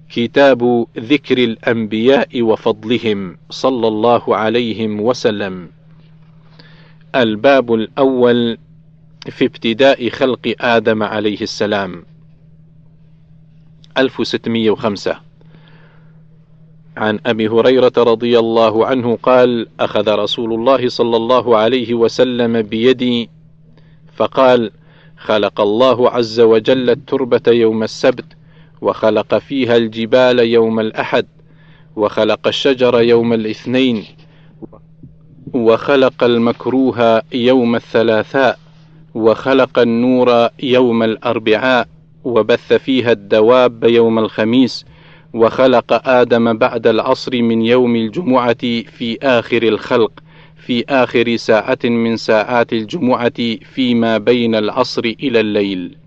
كتاب ذكر الأنبياء وفضلهم صلى الله عليهم وسلم. الباب الأول في ابتداء خلق آدم عليه السلام. 1605. عن أبي هريرة رضي الله عنه قال: أخذ رسول الله صلى الله عليه وسلم بيدي فقال: خلق الله عز وجل التربة يوم السبت، وخلق فيها الجبال يوم الأحد، وخلق الشجر يوم الاثنين، وخلق المكروه يوم الثلاثاء، وخلق النور يوم الأربعاء، وبث فيها الدواب يوم الخميس، وخلق آدم بعد العصر من يوم الجمعة في آخر الخلق، في آخر ساعة من ساعات الجمعة فيما بين العصر إلى الليل.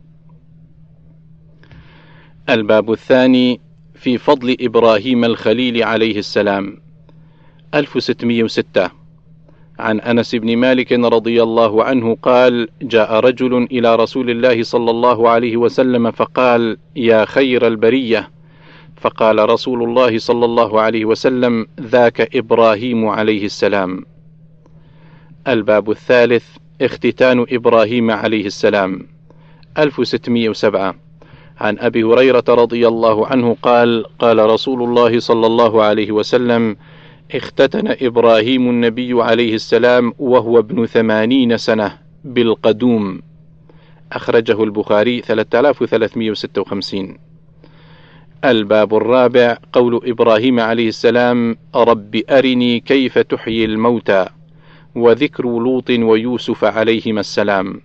الباب الثاني في فضل إبراهيم الخليل عليه السلام. 1606. عن أنس بن مالك رضي الله عنه قال: جاء رجل إلى رسول الله صلى الله عليه وسلم فقال: يا خير البرية. فقال رسول الله صلى الله عليه وسلم: ذاك إبراهيم عليه السلام. الباب الثالث اختتان إبراهيم عليه السلام. 1607. عن أبي هريرة رضي الله عنه قال: قال رسول الله صلى الله عليه وسلم: اختتن إبراهيم النبي عليه السلام وهو ابن 80 سنة بالقدوم. أخرجه البخاري 3356. الباب الرابع قول إبراهيم عليه السلام: رب أرني كيف تحيي الموتى، وذكر لوط ويوسف عليهما السلام.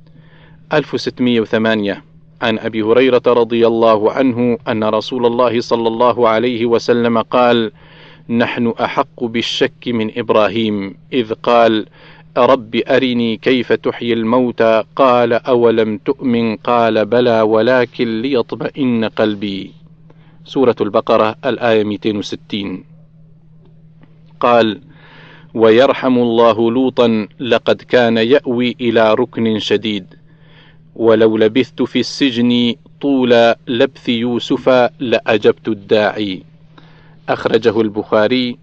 1608. عن أبي هريرة رضي الله عنه أن رسول الله صلى الله عليه وسلم قال: نحن أحق بالشك من إبراهيم إذ قال: رب أرني كيف تحيي الموتى، قال: أولم تؤمن؟ قال: بلى ولكن ليطمئن قلبي. سورة البقرة الآية 260. قال: ويرحم الله لوطا لقد كان يأوي إلى ركن شديد، ولو لبثت في السجن طول لبث يوسف لأجبت الداعي. أخرجه البخاري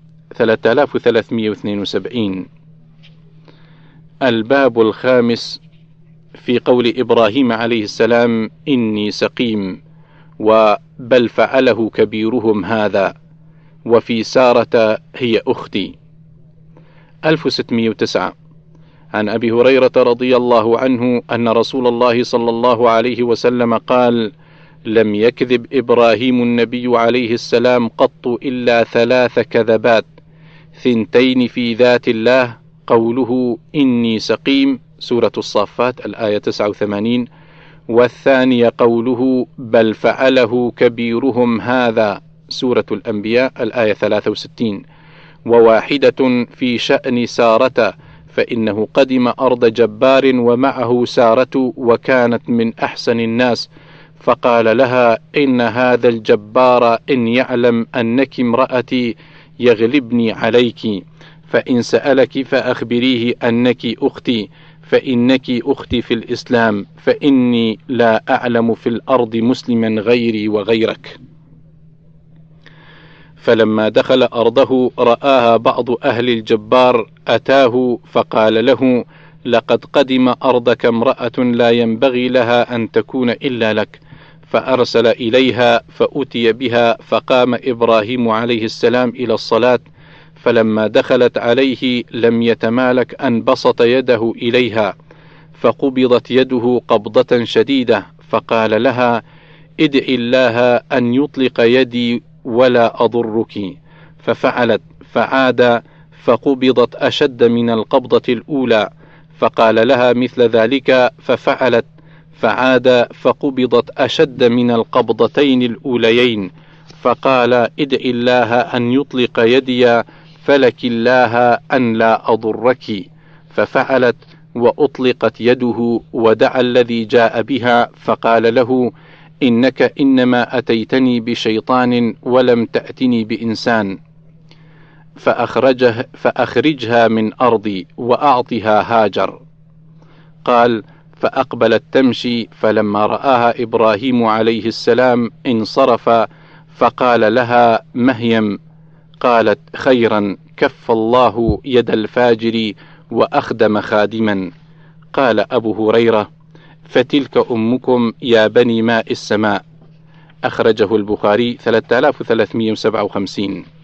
3372. الباب الخامس في قول إبراهيم عليه السلام: إني سقيم، وبل فعله كبيرهم هذا، وفي سارة هي أختي. 1609. عن أبي هريرة رضي الله عنه أن رسول الله صلى الله عليه وسلم قال: لم يكذب إبراهيم النبي عليه السلام قط إلا 3 كذبات: 2 في ذات الله، قوله إني سقيم سورة الصافات الآية 89، والثانية قوله بل فعله كبيرهم هذا سورة الأنبياء الآية 63، وواحدة في شأن سارة، فإنه قدم أرض جبار ومعه سارة وكانت من أحسن الناس، فقال لها: إن هذا الجبار إن يعلم أنك امرأتي يغلبني عليك، فإن سألك فأخبريه أنك أختي، فإنك أختي في الإسلام، فإني لا أعلم في الأرض مسلما غيري وغيرك. فلما دخل أرضه رآها بعض أهل الجبار، أتاه فقال له: لقد قدم أرضك امرأة لا ينبغي لها أن تكون إلا لك، فأرسل إليها فأتي بها، فقام إبراهيم عليه السلام إلى الصلاة، فلما دخلت عليه لم يتمالك أن بسط يده إليها، فقبضت يده قبضة شديدة، فقال لها: ادعي الله أن يطلق يدي ولا أضرك، ففعلت، فعاد فقبضت أشد من القبضة الأولى، فقال لها مثل ذلك، ففعلت، فعاد فقبضت أشد من القبضتين الأوليين، فقال: ادعي الله أن يطلق يدي فلك الله أن لا أضرك، ففعلت وأطلقت يده، ودعا الذي جاء بها فقال له: إنك إنما أتيتني بشيطان ولم تأتني بإنسان، فأخرجها من أرضي وأعطها هاجر. قال: فأقبلت تمشي، فلما رآها إبراهيم عليه السلام انصرف، فقال لها: مهيم. قالت: خيرا، كف الله يد الفاجر وأخدم خادما. قال أبو هريرة: فتلك أمكم يا بني ماء السماء. أخرجه البخاري 3357.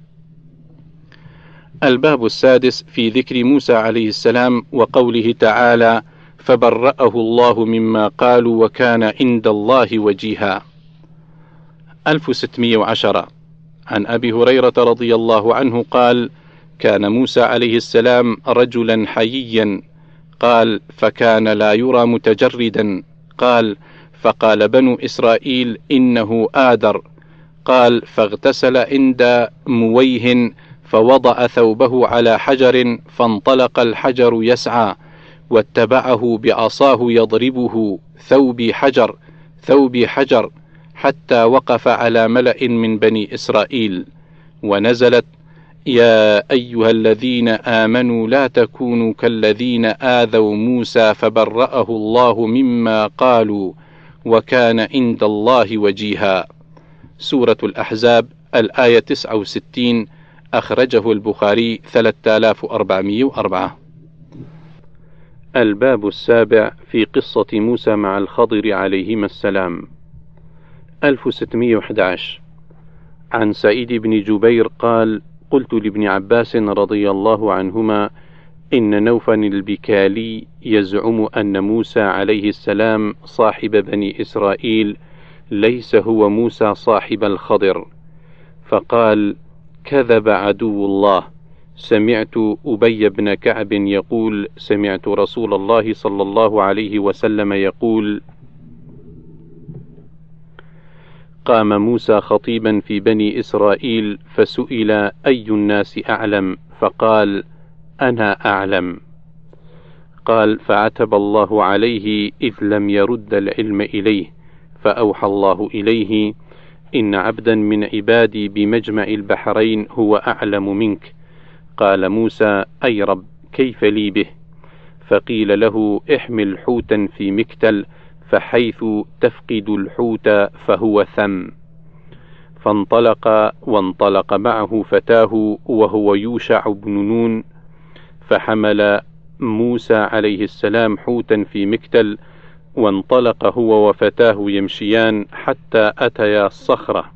الباب السادس في ذكر موسى عليه السلام وقوله تعالى: فبرأه الله مما قالوا وكان عند الله وجيها. 1610. عن أبي هريرة رضي الله عنه قال: كان موسى عليه السلام رجلا حييا. قال: فكان لا يرى متجردا. قال: فقال بنو إسرائيل: إنه آدر. قال: فاغتسل عند مويه فوضع ثوبه على حجر، فانطلق الحجر يسعى، واتبعه بعصاه يضربه: ثوبي حجر، ثوبي حجر، حتى وقف على ملأ من بني إسرائيل، ونزلت: يا أيها الذين آمنوا لا تكونوا كالذين آذوا موسى فبرأه الله مما قالوا وكان عند الله وجيها. سورة الأحزاب، الآية 69. أخرجه البخاري 3404. الباب السابع في قصة موسى مع الخضر عليهما السلام. 1611. عن سعيد بن جبير قال: قلت لابن عباس رضي الله عنهما: إن نوفا البكالي يزعم أن موسى عليه السلام صاحب بني إسرائيل ليس هو موسى صاحب الخضر. فقال: كذب عدو الله. سمعت أبي بن كعب يقول: سمعت رسول الله صلى الله عليه وسلم يقول: قام موسى خطيبا في بني إسرائيل فسئل: أي الناس أعلم؟ فقال: أنا أعلم. قال: فعتب الله عليه إذ لم يرد العلم إليه، فأوحى الله إليه: إن عبدا من عبادي بمجمع البحرين هو أعلم منك. قال موسى: أي رب، كيف لي به؟ فقيل له: احمل حوتا في مكتل، فحيث تفقد الحوت فهو ثم. فانطلق، وانطلق معه فتاه وهو يوشع بن نون، فحمل موسى عليه السلام حوتا في مكتل، وانطلق هو وفتاه يمشيان حتى أتيا الصخرة،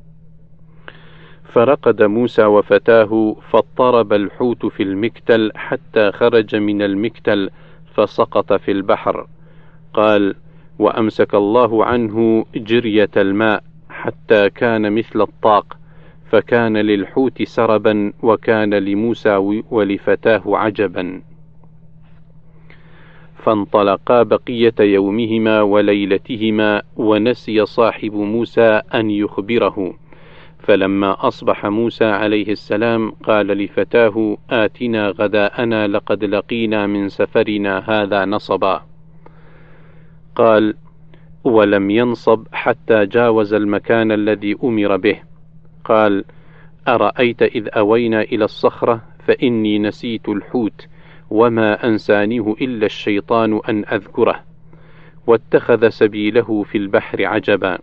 فرقد موسى وفتاه، فاضطرب الحوت في المكتل حتى خرج من المكتل فسقط في البحر. قال: وأمسك الله عنه جرية الماء حتى كان مثل الطاق، فكان للحوت سربا، وكان لموسى ولفتاه عجبا. فانطلقا بقية يومهما وليلتهما، ونسي صاحب موسى أن يخبره. فلما أصبح موسى عليه السلام قال لفتاه: آتنا غداءنا لقد لقينا من سفرنا هذا نصبا. قال: ولم ينصب حتى جاوز المكان الذي أمر به. قال: أرأيت إذ أوينا إلى الصخرة فإني نسيت الحوت، وما أنسانيه إلا الشيطان أن أذكره، واتخذ سبيله في البحر عجبا.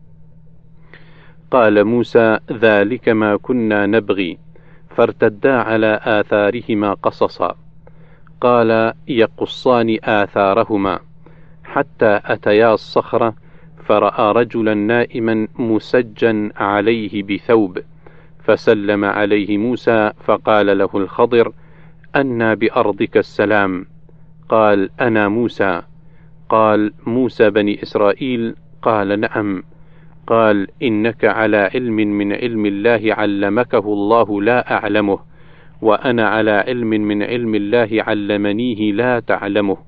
قال موسى: ذلك ما كنا نبغي. فارتدا على آثارهما قصصا. قال: يقصان آثارهما حتى أتيا الصخرة، فرأى رجلا نائما مسجا عليه بثوب، فسلم عليه موسى، فقال له الخضر: أنى بأرضك السلام؟ قال: أنا موسى. قال: موسى بني إسرائيل؟ قال: نعم. قال: إنك على علم من علم الله علمكه الله لا أعلمه، وأنا على علم من علم الله علمنيه لا تعلمه.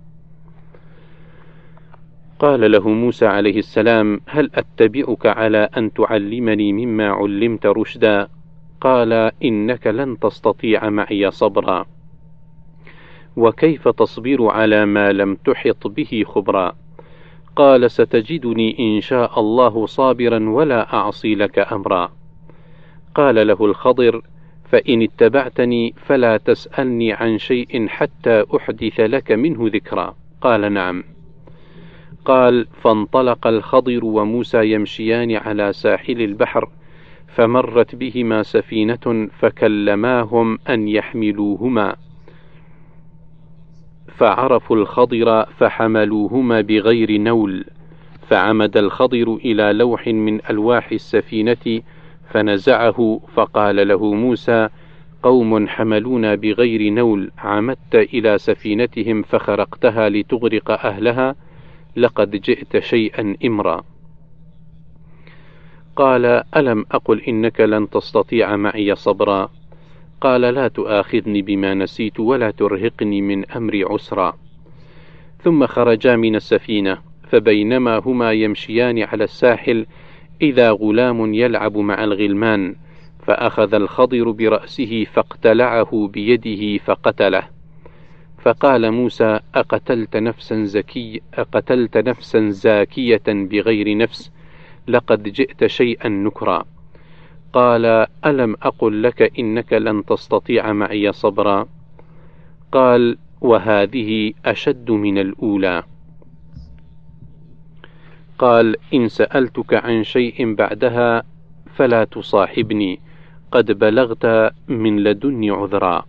قال له موسى عليه السلام: هل أتبعك على أن تعلمني مما علمت رشدا؟ قال: إنك لن تستطيع معي صبرا. وكيف تصبر على ما لم تحط به خبرا؟ قال: ستجدني إن شاء الله صابرا ولا أعصي لك أمرا. قال له الخضر: فإن اتبعتني فلا تسألني عن شيء حتى أحدث لك منه ذكرا. قال: نعم. قال: فانطلق الخضر وموسى يمشيان على ساحل البحر، فمرت بهما سفينة فكلماهم أن يحملوهما، فعرفوا الخضر فحملوهما بغير نول، فعمد الخضر إلى لوح من ألواح السفينة فنزعه، فقال له موسى: قوم حملونا بغير نول، عمدت إلى سفينتهم فخرقتها لتغرق أهلها، لقد جئت شيئا إمرا. قال: ألم أقل إنك لن تستطيع معي صبرا؟ قال: لا تؤاخذني بما نسيت ولا ترهقني من أمري عسرا. ثم خرجا من السفينة، فبينما هما يمشيان على الساحل إذا غلام يلعب مع الغلمان، فأخذ الخضر برأسه فاقتلعه بيده فقتله. فقال موسى: أقتلت نفسا زاكية بغير نفس، لقد جئت شيئا نكرا. قال: ألم أقل لك إنك لن تستطيع معي صبرا؟ قال: وهذه أشد من الأولى. قال: إن سألتك عن شيء بعدها فلا تصاحبني، قد بلغت من لدني عذرا.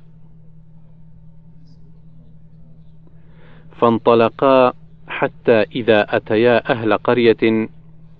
فانطلقا حتى إذا أتيا أهل قرية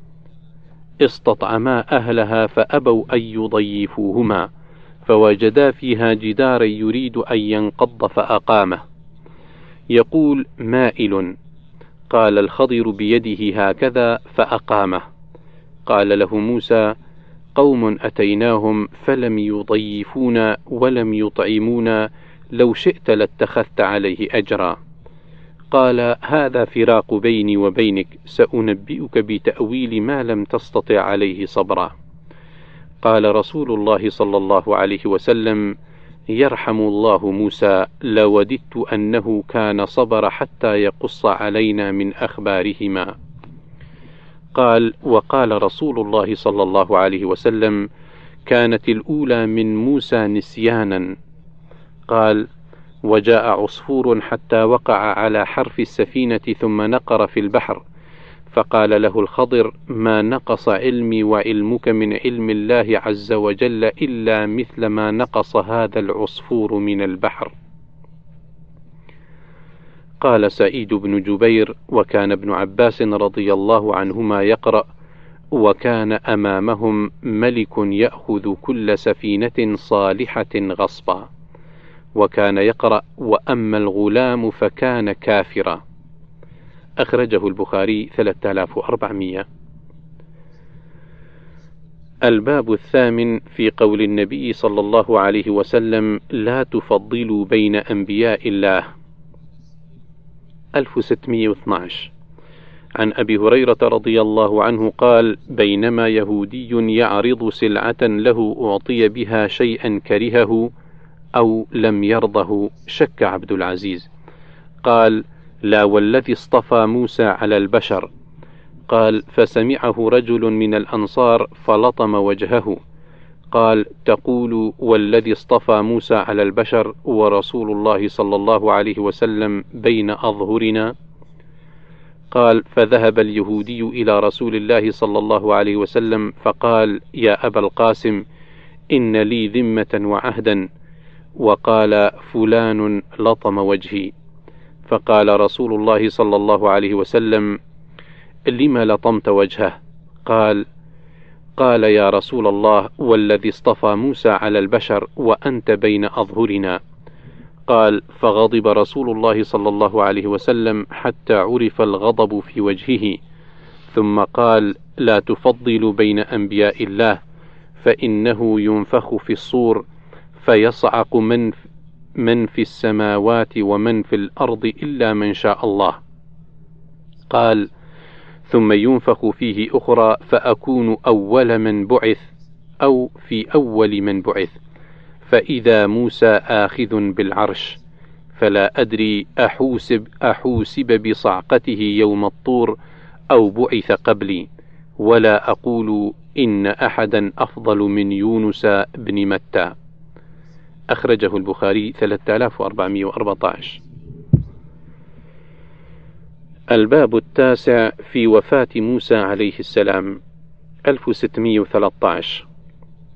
استطعما أهلها فأبوا أن يضيفوهما، فوجدا فيها جدارا يريد أن ينقض فأقامه، يقول: مائل. قال الخضر بيده هكذا فأقامه. قال له موسى: قوم أتيناهم فلم يضيفونا ولم يطعمونا، لو شئت لاتخذت عليه أجرا. قال: هذا فراق بيني وبينك، سأنبئك بتأويل ما لم تستطع عليه صبرا. قال رسول الله صلى الله عليه وسلم: يرحم الله موسى، لوددت أنه كان صبر حتى يقص علينا من أخبارهما. قال: وقال رسول الله صلى الله عليه وسلم: كانت الأولى من موسى نسيانا. قال: وجاء عصفور حتى وقع على حرف السفينة ثم نقر في البحر، فقال له الخضر: ما نقص علمي وعلمك من علم الله عز وجل إلا مثل ما نقص هذا العصفور من البحر. قال سعيد بن جبير: وكان ابن عباس رضي الله عنهما يقرأ: وكان أمامهم ملك يأخذ كل سفينة صالحة غصبا. وكان يقرأ: وأما الغلام فكان كافرا. أخرجه البخاري 3400. الباب الثامن في قول النبي صلى الله عليه وسلم: لا تفضلوا بين أنبياء الله. 1612. عن أبي هريرة رضي الله عنه قال: بينما يهودي يعرض سلعة له أعطي بها شيئا كرهه أو لم يرضه، شك عبد العزيز. قال: لا والذي اصطفى موسى على البشر. قال: فسمعه رجل من الأنصار فلطم وجهه. قال: تقول والذي اصطفى موسى على البشر ورسول الله صلى الله عليه وسلم بين أظهرنا؟ قال: فذهب اليهودي إلى رسول الله صلى الله عليه وسلم فقال: يا أبا القاسم، إن لي ذمة وعهدا. وقال: فلان لطم وجهي. فقال رسول الله صلى الله عليه وسلم: لما لطمت وجهه؟ قال: يا رسول الله، والذي اصطفى موسى على البشر وأنت بين أظهرنا. قال: فغضب رسول الله صلى الله عليه وسلم حتى عرف الغضب في وجهه، ثم قال: لا تفضل بين أنبياء الله، فإنه ينفخ في الصور فيصعق من في السماوات ومن في الأرض إلا من شاء الله. قال: ثم ينفخ فيه أخرى فأكون أول من بعث أو في أول من بعث، فإذا موسى آخذ بالعرش، فلا أدري أحوسب بصعقته يوم الطور أو بعث قبلي، ولا أقول إن أحدا أفضل من يونس بن متى. أخرجه البخاري 3414. الباب التاسع في وفاة موسى عليه السلام. 1613.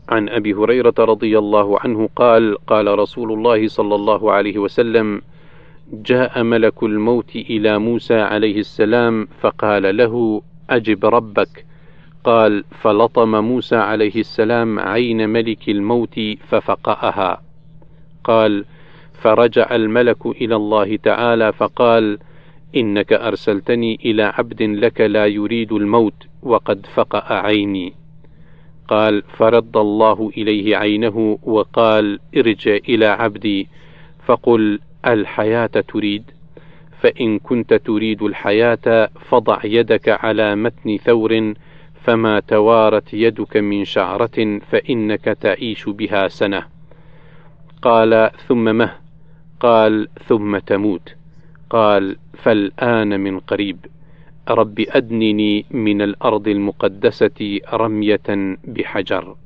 عن أبي هريرة رضي الله عنه قال: قال رسول الله صلى الله عليه وسلم: جاء ملك الموت إلى موسى عليه السلام فقال له: أجب ربك. قال: فلطم موسى عليه السلام عين ملك الموت ففقأها. قال: فرجع الملك إلى الله تعالى فقال: إنك أرسلتني إلى عبد لك لا يريد الموت وقد فقأ عيني. قال: فرد الله إليه عينه وقال: ارجع إلى عبدي فقل: الحياة تريد؟ فإن كنت تريد الحياة فضع يدك على متن ثور فما توارت يدك من شعرة فإنك تعيش بها سنة. قال: ثم مه؟ قال: ثم تموت. قال: فالآن من قريب رب أدنني من الأرض المقدسة رمية بحجر.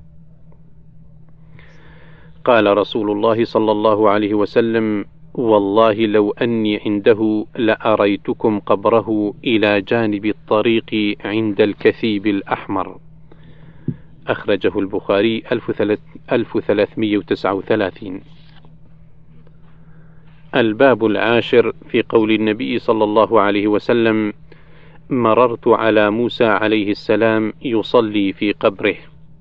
قال رسول الله صلى الله عليه وسلم: والله لو أني عنده لأريتكم قبره إلى جانب الطريق عند الكثيب الأحمر. أخرجه البخاري 1339. الباب العاشر في قول النبي صلى الله عليه وسلم: مررت على موسى عليه السلام يصلي في قبره.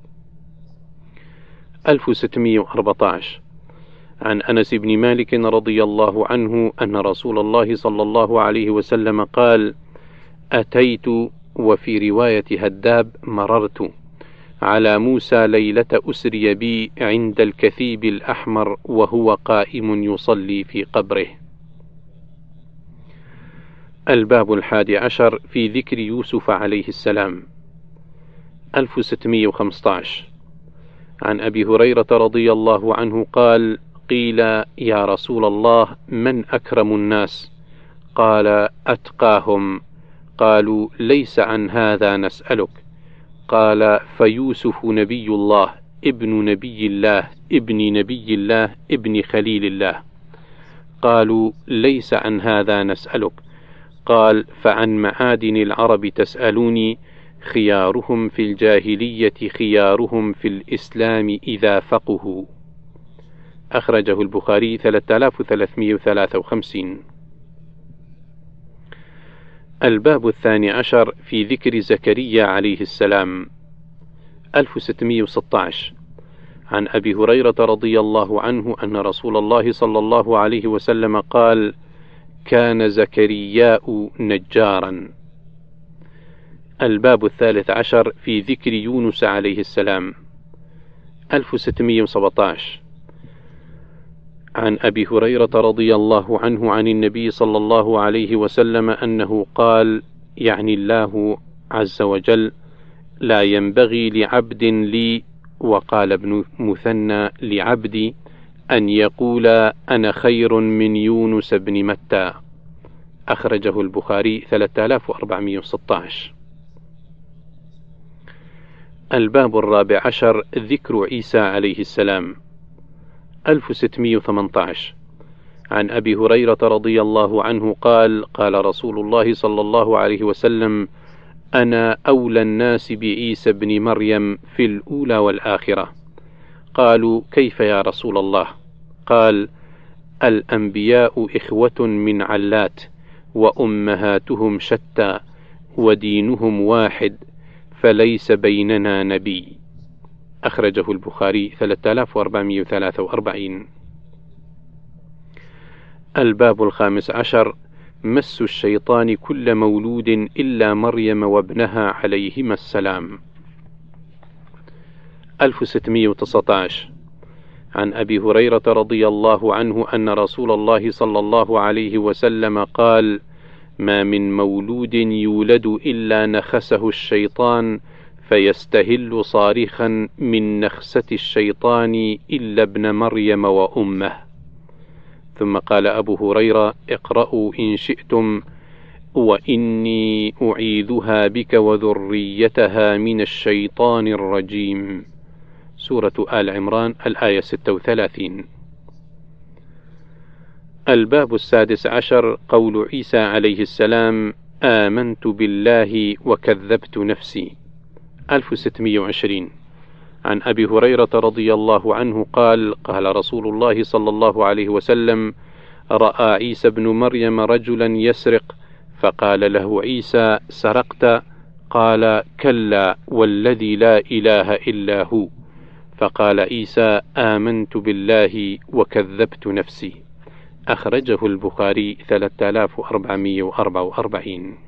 1614. عن أنس بن مالك رضي الله عنه أن رسول الله صلى الله عليه وسلم قال: أتيت، وفي رواية هداب مررت، على موسى ليلة أسري بي عند الكثيب الأحمر وهو قائم يصلي في قبره. الباب 11 في ذكر يوسف عليه السلام. 1615. عن أبي هريرة رضي الله عنه قال: قيل: يا رسول الله من أكرم الناس؟ قال: أتقاهم. قالوا: ليس عن هذا نسألك. قال: فيوسف نبي الله ابن نبي الله ابن نبي الله ابن خليل الله. قالوا: ليس عن هذا نسألك. قال: فعن معادن العرب تسألوني؟ خيارهم في الجاهلية خيارهم في الإسلام إذا فقهوا. أخرجه البخاري 3353. الباب 12 في ذكر زكريا عليه السلام. 1616. عن أبي هريرة رضي الله عنه أن رسول الله صلى الله عليه وسلم قال: كان زكرياء نجارا. الباب 13 في ذكر يونس عليه السلام. 1617. عن أبي هريرة رضي الله عنه عن النبي صلى الله عليه وسلم أنه قال، يعني الله عز وجل: لا ينبغي لعبد لي، وقال ابن مثنى لعبدي، أن يقول أنا خير من يونس بن متى. أخرجه البخاري 3416. الباب 14 ذكر عيسى عليه السلام. 1618. عن أبي هريرة رضي الله عنه قال: قال رسول الله صلى الله عليه وسلم: أنا أولى الناس بعيسى بن مريم في الأولى والآخرة. قالوا: كيف يا رسول الله؟ قال: الأنبياء إخوة من علات، وأمهاتهم شتى، ودينهم واحد، فليس بيننا نبي. أخرجه البخاري 3443. الباب 15 مس الشيطان كل مولود إلا مريم وابنها عليهما السلام. 1619. عن أبي هريرة رضي الله عنه أن رسول الله صلى الله عليه وسلم قال: ما من مولود يولد إلا نخسه الشيطان فيستهل صارخا من نخسة الشيطان إلا ابن مريم وأمه. ثم قال أبو هريرة: اقرأوا إن شئتم: وإني أعيذها بك وذريتها من الشيطان الرجيم. سورة آل عمران الآية 36. الباب 16 قول عيسى عليه السلام: آمنت بالله وكذبت نفسي. 1620. عن أبي هريرة رضي الله عنه قال: قال رسول الله صلى الله عليه وسلم: رأى عيسى بن مريم رجلا يسرق، فقال له عيسى: سرقت؟ قال: كلا، والذي لا إله إلا هو. فقال عيسى: آمنت بالله وكذبت نفسي. أخرجه البخاري 3444.